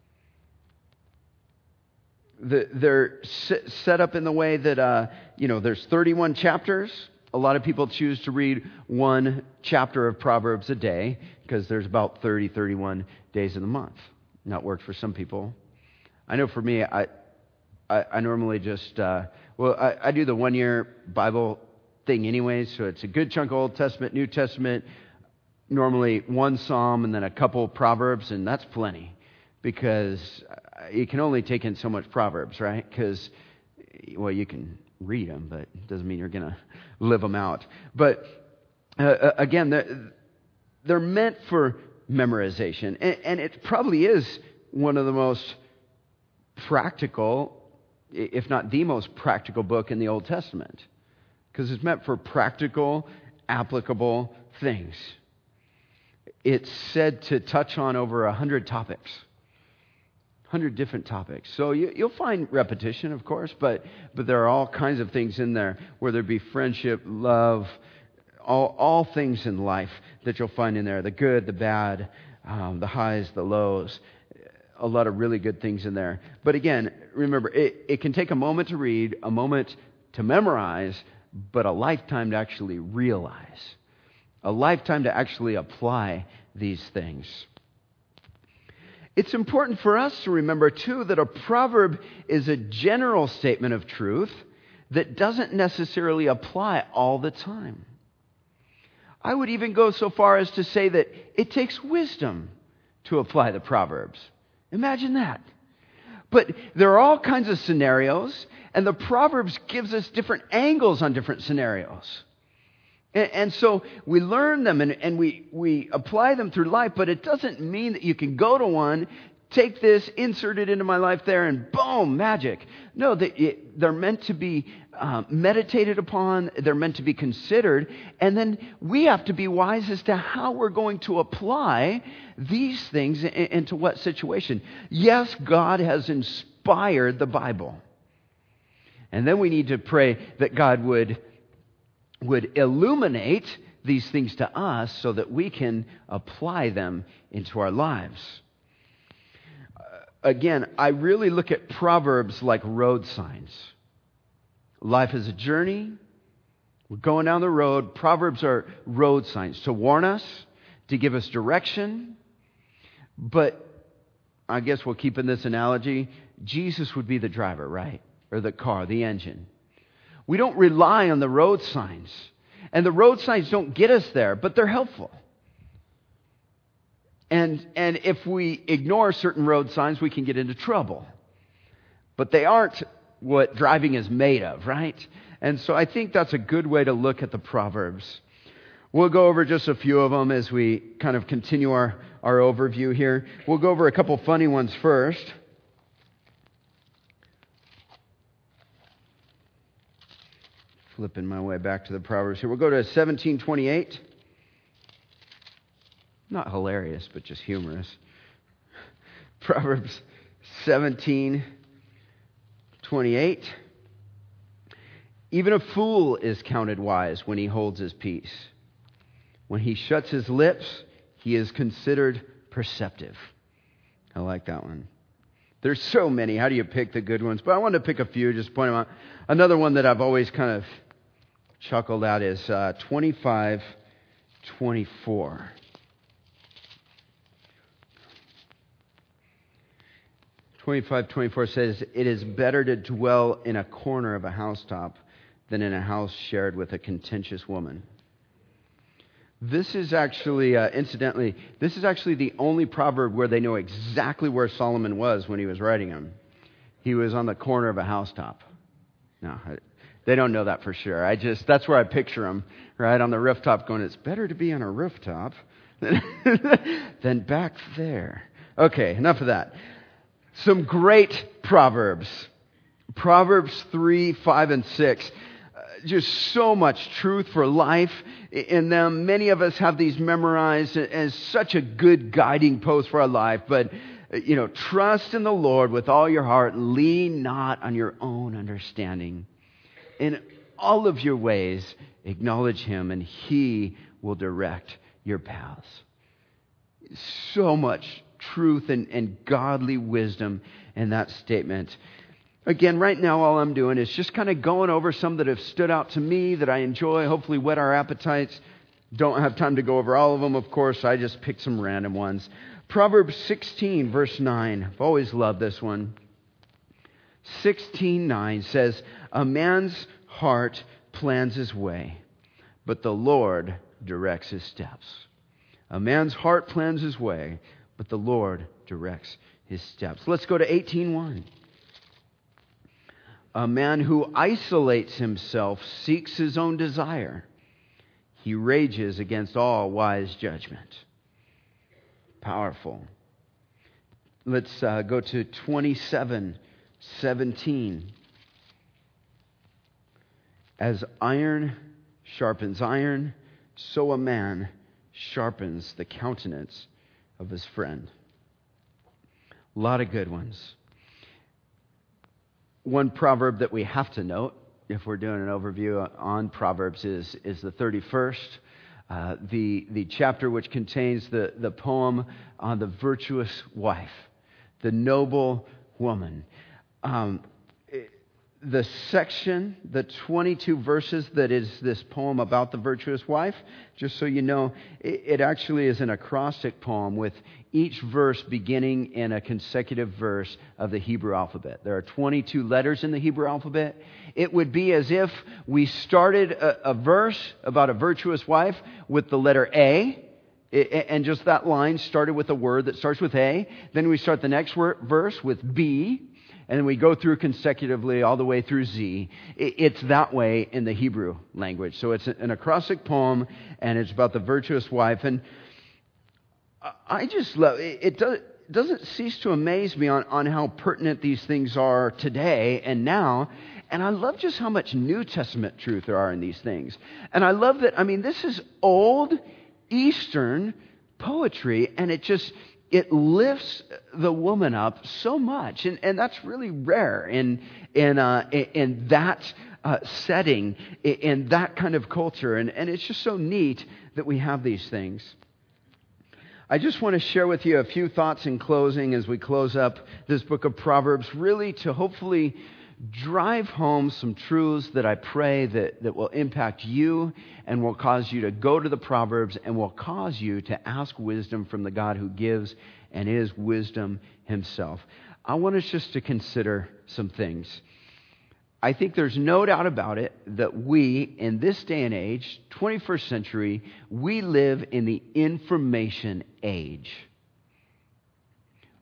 They're set up in the way that, uh, you know, there's thirty-one chapters. A lot of people choose to read one chapter of Proverbs a day because there's about thirty, thirty-one days in the month. And that worked for some people. I know for me, I I, I normally just, uh, well, I, I do the one-year Bible thing anyways, so it's a good chunk of Old Testament, New Testament, normally one Psalm and then a couple Proverbs, and that's plenty because you can only take in so much Proverbs, right? Because, well, you can read them, but it doesn't mean you're going to live them out. But uh, again, they're, they're meant for memorization, and, and it probably is one of the most practical, if not the most practical book in the Old Testament, because it's meant for practical, applicable things. It's said to touch on over a hundred topics. Hundred different topics. So you, you'll find repetition, of course, but but there are all kinds of things in there, whether it be friendship, love, all all things in life that you'll find in there. The good, the bad, um, the highs, the lows. A lot of really good things in there. But again, remember, it, it can take a moment to read, a moment to memorize, but a lifetime to actually realize. A lifetime to actually apply these things. It's important for us to remember, too, that a proverb is a general statement of truth that doesn't necessarily apply all the time. I would even go so far as to say that it takes wisdom to apply the Proverbs. Imagine that. But there are all kinds of scenarios, and the Proverbs gives us different angles on different scenarios. And, and so we learn them and, and we, we apply them through life, but it doesn't mean that you can go to one, take this, insert it into my life there, and boom, magic. No, they, it, they're meant to be um, meditated upon, they're meant to be considered, and then we have to be wise as to how we're going to apply these things in, into what situation. Yes, God has inspired the Bible. And then we need to pray that God would would illuminate these things to us so that we can apply them into our lives. Uh, again, I really look at Proverbs like road signs. Life is a journey. We're going down the road. Proverbs are road signs to warn us, to give us direction. But I guess we'll keep in this analogy. Jesus would be the driver, right? Or the car, the engine. We don't rely on the road signs. And the road signs don't get us there, but they're helpful. And, and if we ignore certain road signs, we can get into trouble. But they aren't what driving is made of, right? And so I think that's a good way to look at the Proverbs. We'll go over just a few of them as we kind of continue our, our overview here. We'll go over a couple funny ones first. Flipping my way back to the Proverbs here. We'll go to seventeen twenty-eight. Not hilarious, but just humorous. Proverbs seventeen twenty-eight. Even a fool is counted wise when he holds his peace. When he shuts his lips, he is considered perceptive. I like that one. There's so many. How do you pick the good ones? But I wanted to pick a few, just point them out. Another one that I've always kind of chuckled at is uh, twenty-five twenty-four. twenty-five twenty-four says, "It is better to dwell in a corner of a housetop than in a house shared with a contentious woman." This is actually, uh, incidentally, this is actually the only proverb where they know exactly where Solomon was when he was writing them. He was on the corner of a housetop. No, I, they don't know that for sure. I just, that's where I picture him, right, on the rooftop going, it's better to be on a rooftop than, than back there. Okay, enough of that. Some great Proverbs. Proverbs three, five, and six. Just so much truth for life in them. Many of us have these memorized as such a good guiding post for our life. But, you know, trust in the Lord with all your heart. Lean not on your own understanding. In all of your ways, acknowledge Him, and He will direct your paths. So much truth and, and godly wisdom in that statement. Again, right now, all I'm doing is just kind of going over some that have stood out to me that I enjoy, hopefully whet our appetites. Don't have time to go over all of them, of course. I just picked some random ones. Proverbs sixteen, verse nine. I've always loved this one. sixteen nine says, "A man's heart plans his way, but the Lord directs his steps." A man's heart plans his way, but the Lord directs his steps. Let's go to eighteen one. "A man who isolates himself seeks his own desire. He rages against all wise judgment." Powerful. Let's uh, go to twenty-seven seventeen. "As iron sharpens iron, so a man sharpens the countenance of his friend." A lot of good ones. One proverb that we have to note, if we're doing an overview on Proverbs, is, is the thirty-first, uh, the, the chapter which contains the, the poem on the virtuous wife, the noble woman. Um, the section, the twenty-two verses that is this poem about the virtuous wife, just so you know, it, it actually is an acrostic poem with each verse beginning in a consecutive verse of the Hebrew alphabet. There are twenty-two letters in the Hebrew alphabet. It would be as if we started a, a verse about a virtuous wife with the letter A, and just that line started with a word that starts with A. Then we start the next verse with B, and then we go through consecutively all the way through Z. It's that way in the Hebrew language. So it's an acrostic poem, and it's about the virtuous wife. And I just love it. It does, doesn't cease to amaze me on, on how pertinent these things are today and now. And I love just how much New Testament truth there are in these things. And I love that, I mean, this is old Eastern poetry, and it just, it lifts the woman up so much. And, and that's really rare in, in, uh, in, in that uh, setting, in, in that kind of culture. And, and it's just so neat that we have these things. I just want to share with you a few thoughts in closing as we close up this book of Proverbs, really to hopefully drive home some truths that I pray that, that will impact you and will cause you to go to the Proverbs and will cause you to ask wisdom from the God who gives and is wisdom himself. I want us just to consider some things. I think there's no doubt about it that we, in this day and age, twenty-first century, we live in the information age.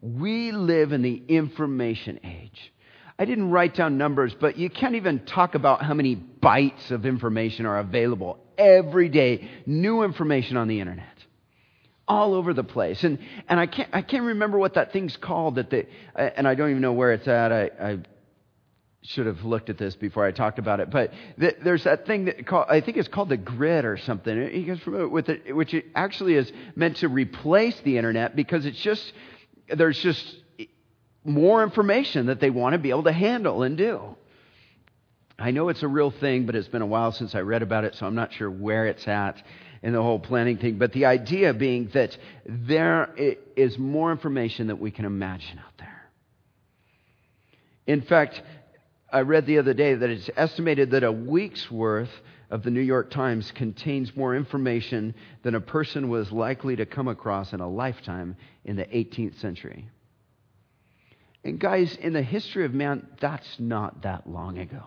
We live in the information age. I didn't write down numbers, but you can't even talk about how many bytes of information are available every day. New information on the internet. All over the place. And and I can't I can't remember what that thing's called that they, and I don't even know where it's at. I, I should have looked at this before I talked about it. But th- there's that thing that call, I think it's called the grid or something. You guys familiar with it? Which it actually is meant to replace the internet because it's just there's just more information that they want to be able to handle and do. I know it's a real thing, but it's been a while since I read about it, so I'm not sure where it's at in the whole planning thing. But the idea being that there is more information that we can imagine out there. In fact, I read the other day that it's estimated that a week's worth of the New York Times contains more information than a person was likely to come across in a lifetime in the eighteenth century. And guys, in the history of man, that's not that long ago.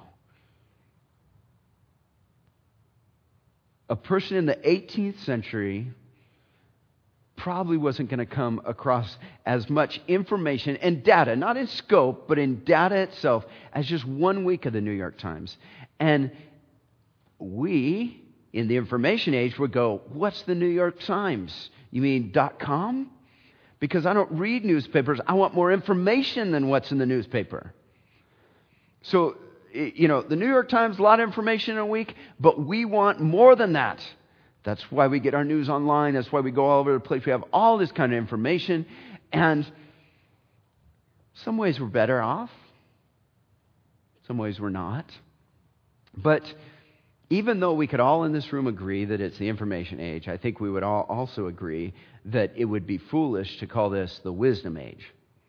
A person in the eighteenth century probably wasn't going to come across as much information and data, not in scope, but in data itself, as just one week of the New York Times. And we, in the information age, would go, what's the New York Times? You mean .com? Because I don't read newspapers. I want more information than what's in the newspaper. So, you know, the New York Times, a lot of information in a week, but we want more than that. That's why we get our news online. That's why we go all over the place. We have all this kind of information. And some ways we're better off. Some ways we're not. But even though we could all in this room agree that it's the information age, I think we would all also agree that it would be foolish to call this the wisdom age.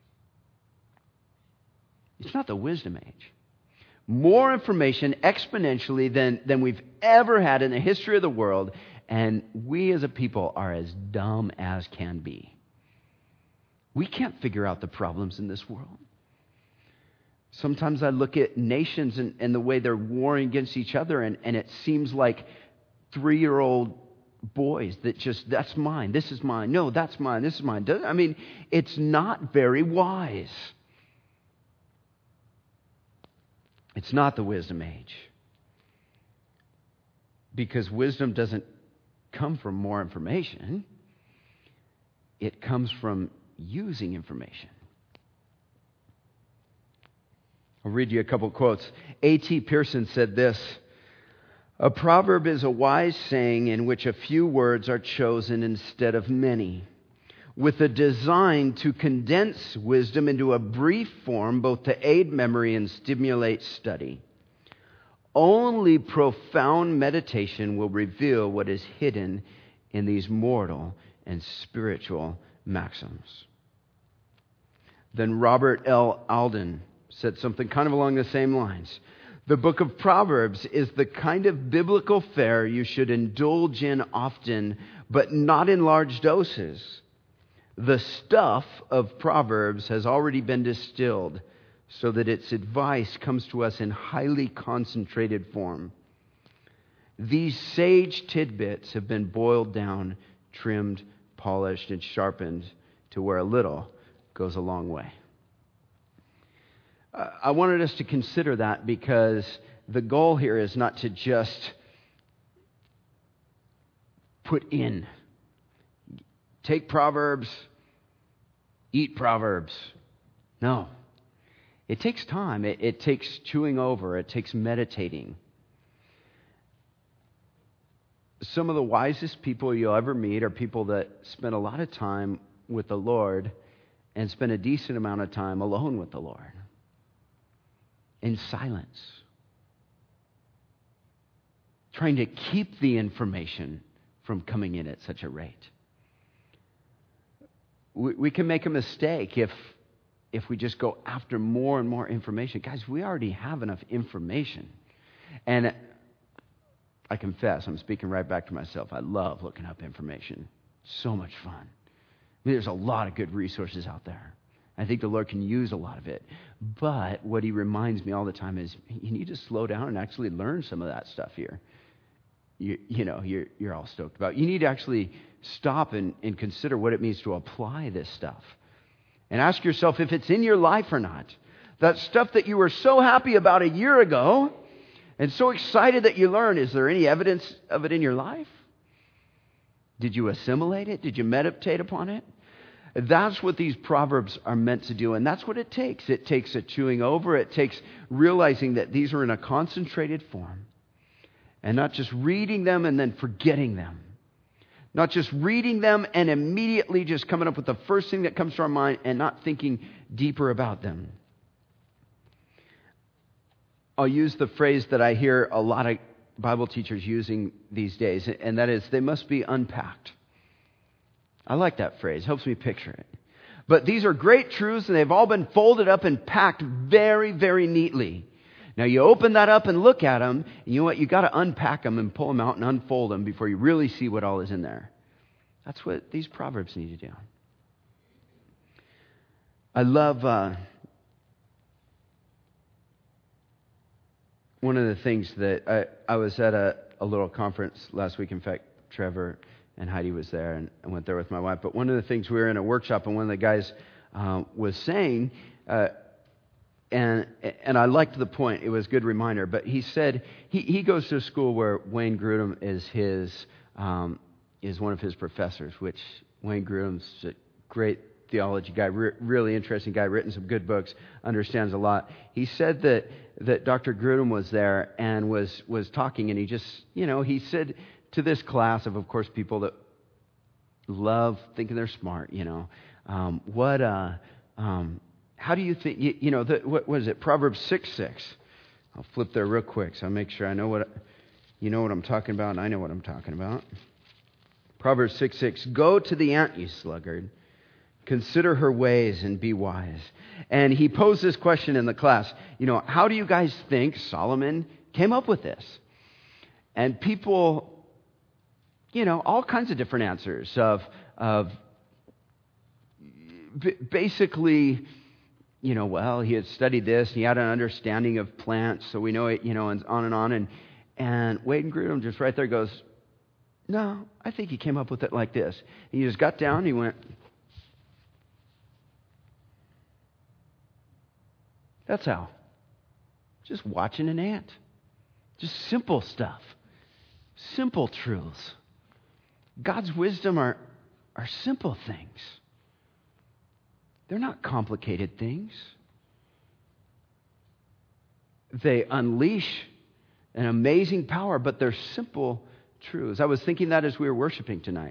It's not the wisdom age. More information exponentially than, than we've ever had in the history of the world, and we as a people are as dumb as can be. We can't figure out the problems in this world. Sometimes I look at nations and, and the way they're warring against each other, and, and it seems like three-year-old boys that just, that's mine, this is mine, no, that's mine, this is mine. I mean, it's not very wise. It's not the wisdom age. Because wisdom doesn't come from more information. It comes from using information. I'll read you a couple quotes. A T Pearson said this: a proverb is a wise saying in which a few words are chosen instead of many, with a design to condense wisdom into a brief form, both to aid memory and stimulate study. Only profound meditation will reveal what is hidden in these mortal and spiritual maxims. Then Robert L. Alden said something kind of along the same lines. The book of Proverbs is the kind of biblical fare you should indulge in often, but not in large doses. The stuff of Proverbs has already been distilled so that its advice comes to us in highly concentrated form. These sage tidbits have been boiled down, trimmed, polished, and sharpened to where a little goes a long way. Uh, I wanted us to consider that because the goal here is not to just put in. Take Proverbs, eat Proverbs. No. It takes time. It, it takes chewing over. It takes meditating. Some of the wisest people you'll ever meet are people that spend a lot of time with the Lord and spend a decent amount of time alone with the Lord. In silence. Trying to keep the information from coming in at such a rate. We, we can make a mistake if if we just go after more and more information. Guys, we already have enough information. And I confess, I'm speaking right back to myself. I love looking up information. So much fun. I mean, there's a lot of good resources out there. I think the Lord can use a lot of it. But what he reminds me all the time is you need to slow down and actually learn some of that stuff here. You, you know, you're, you're all stoked about. You need to actually stop and, and consider what it means to apply this stuff. And ask yourself if it's in your life or not. That stuff that you were so happy about a year ago and so excited that you learned, is there any evidence of it in your life? Did you assimilate it? Did you meditate upon it? That's what these Proverbs are meant to do, and that's what it takes. It takes a chewing over. It takes realizing that these are in a concentrated form, and not just reading them and then forgetting them. Not just reading them and immediately just coming up with the first thing that comes to our mind and not thinking deeper about them. I'll use the phrase that I hear a lot of Bible teachers using these days, and that is, they must be unpacked. I like that phrase. It helps me picture it. But these are great truths, and they've all been folded up and packed very, very neatly. Now, you open that up and look at them, and you know what? You've got to unpack them and pull them out and unfold them before you really see what all is in there. That's what these Proverbs need to do. I love uh, one of the things that I, I was at a, a little conference last week. In fact, Trevor and Heidi was there, and I went there with my wife. But one of the things, we were in a workshop, and one of the guys uh, was saying, uh, and and I liked the point. It was a good reminder. But he said he, he goes to a school where Wayne Grudem is his um, is one of his professors. Which Wayne Grudem's a great theology guy, re- really interesting guy, written some good books, understands a lot. He said that that Doctor Grudem was there and was was talking, and he just, you know, he said to this class of, of course, people that love thinking they're smart, you know, um, what, uh, um, how do you think, you, you know, the, what was it, Proverbs six six. I'll flip there real quick so I make sure I know what, you know what I'm talking about, and I know what I'm talking about. Proverbs six six, go to the ant, you sluggard. Consider her ways and be wise. And he posed this question in the class, you know, how do you guys think Solomon came up with this? And people, you know, all kinds of different answers of, of basically, you know, well, he had studied this, and he had an understanding of plants, so we know it, you know, and on and on. And, and Wayne Grudem just right there goes, no, I think he came up with it like this. And he just got down, and he went, that's how. Just watching an ant. Just simple stuff. Simple truths. God's wisdom are, are simple things. They're not complicated things. They unleash an amazing power, but they're simple truths. I was thinking that as we were worshiping tonight.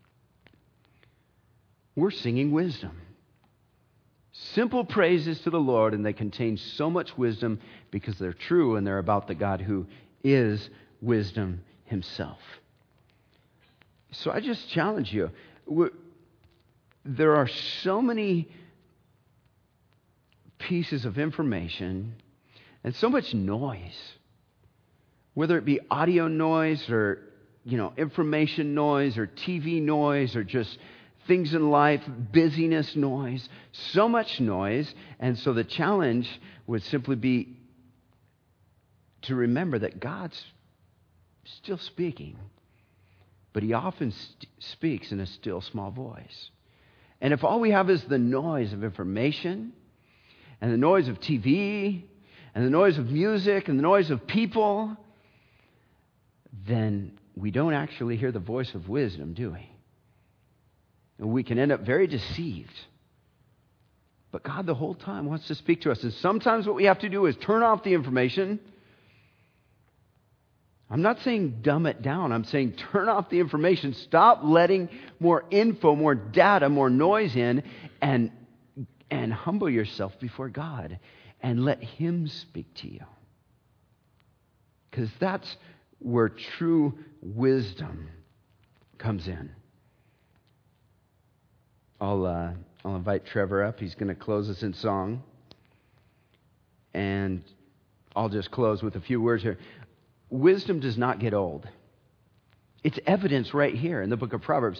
We're singing wisdom. Simple praises to the Lord, and they contain so much wisdom because they're true and they're about the God who is wisdom himself. So I just challenge you. We're, there are so many pieces of information and so much noise, whether it be audio noise or, you know, information noise or T V noise or just things in life, busyness noise, so much noise. And so the challenge would simply be to remember that God's still speaking, but he often st- speaks in a still small voice. And if all we have is the noise of information and the noise of T V and the noise of music and the noise of people, then we don't actually hear the voice of wisdom, do we? And we can end up very deceived. But God the whole time wants to speak to us. And sometimes what we have to do is turn off the information. I'm not saying dumb it down. I'm saying turn off the information. Stop letting more info, more data, more noise in, and, and humble yourself before God and let him speak to you. Because that's where true wisdom comes in. I'll, uh, I'll invite Trevor up. He's going to close us in song. And I'll just close with a few words here. Wisdom does not get old. It's evidence right here in the book of Proverbs.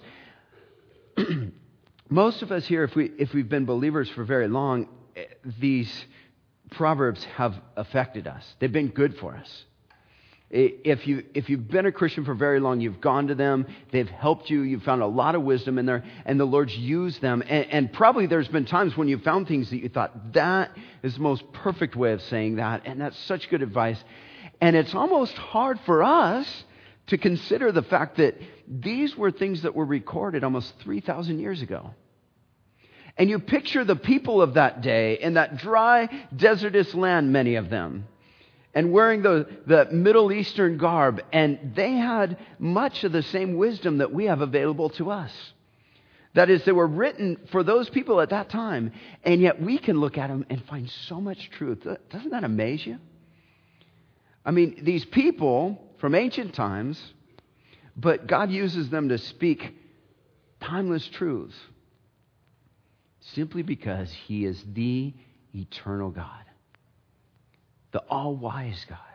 Most of us here, if, we, if we've been believers for very long, these Proverbs have affected us. They've been good for us. If, you, if you've been a Christian for very long, you've gone to them, they've helped you, you've found a lot of wisdom in there, and the Lord's used them. And, and probably there's been times when you found things that you thought, that is the most perfect way of saying that, and that's such good advice. And it's almost hard for us to consider the fact that these were things that were recorded almost three thousand years ago. And you picture the people of that day in that dry, desertous land, many of them, and wearing the, the Middle Eastern garb, and they had much of the same wisdom that we have available to us. That is, they were written for those people at that time, and yet we can look at them and find so much truth. Doesn't that amaze you? I mean, these people from ancient times, but God uses them to speak timeless truths simply because He is the eternal God, the all-wise God.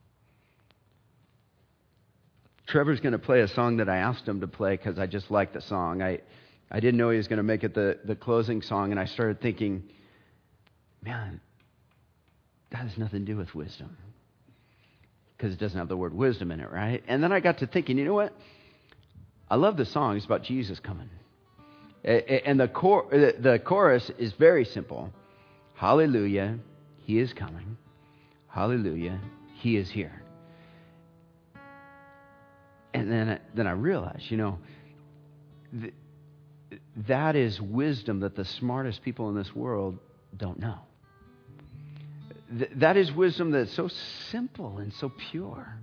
Trevor's going to play a song that I asked him to play because I just like the song. I, I didn't know he was going to make it the, the closing song, and I started thinking, man, that has nothing to do with wisdom because it doesn't have the word wisdom in it, right? And then I got to thinking, you know what? I love the song. It's about Jesus coming. And the, cor- the chorus is very simple. Hallelujah, He is coming. Hallelujah, He is here. And then I, then I realized, you know, th- that is wisdom that the smartest people in this world don't know. Th- that is wisdom that's so simple and so pure.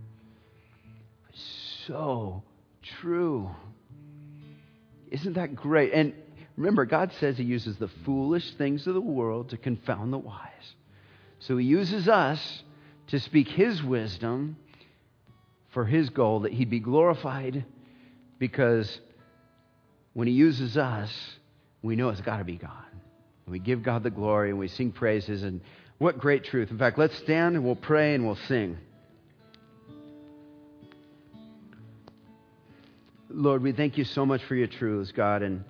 So true. Isn't that great? And remember, God says He uses the foolish things of the world to confound the wise. So He uses us to speak His wisdom for His goal, that He'd be glorified, because when He uses us, we know it's got to be God. And we give God the glory and we sing praises. And what great truth. In fact, let's stand and we'll pray and we'll sing. Lord, we thank You so much for Your truths, God, and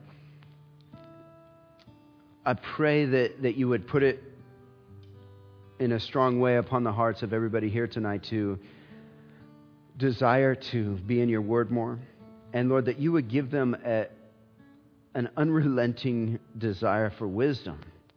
I pray that, that You would put it in a strong way upon the hearts of everybody here tonight to desire to be in Your word more. And Lord, that You would give them a, an unrelenting desire for wisdom.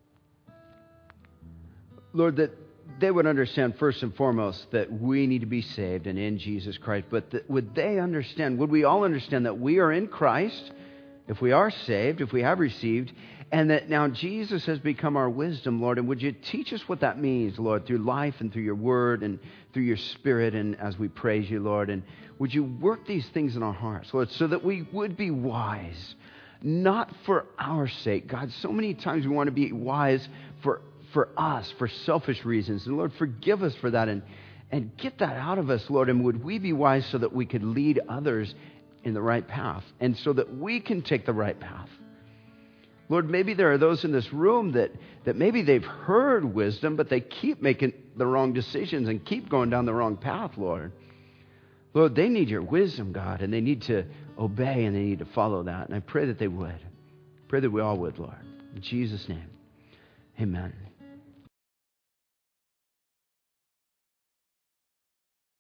Lord, that they would understand first and foremost that we need to be saved and in Jesus Christ. But that, would they understand, would we all understand that we are in Christ if we are saved, if we have received, and that now Jesus has become our wisdom, Lord? And would You teach us what that means, Lord, through life and through Your word and through Your Spirit, and as we praise You, Lord. And would You work these things in our hearts, Lord, so that we would be wise, not for our sake. God, so many times we want to be wise for for us, for selfish reasons. And Lord, forgive us for that, and, and get that out of us, Lord. And would we be wise so that we could lead others in the right path, and so that we can take the right path. Lord, maybe there are those in this room that, that maybe they've heard wisdom, but they keep making the wrong decisions and keep going down the wrong path, Lord. Lord, they need Your wisdom, God, and they need to obey and they need to follow that. And I pray that they would. Pray that we all would, Lord. In Jesus' name, amen.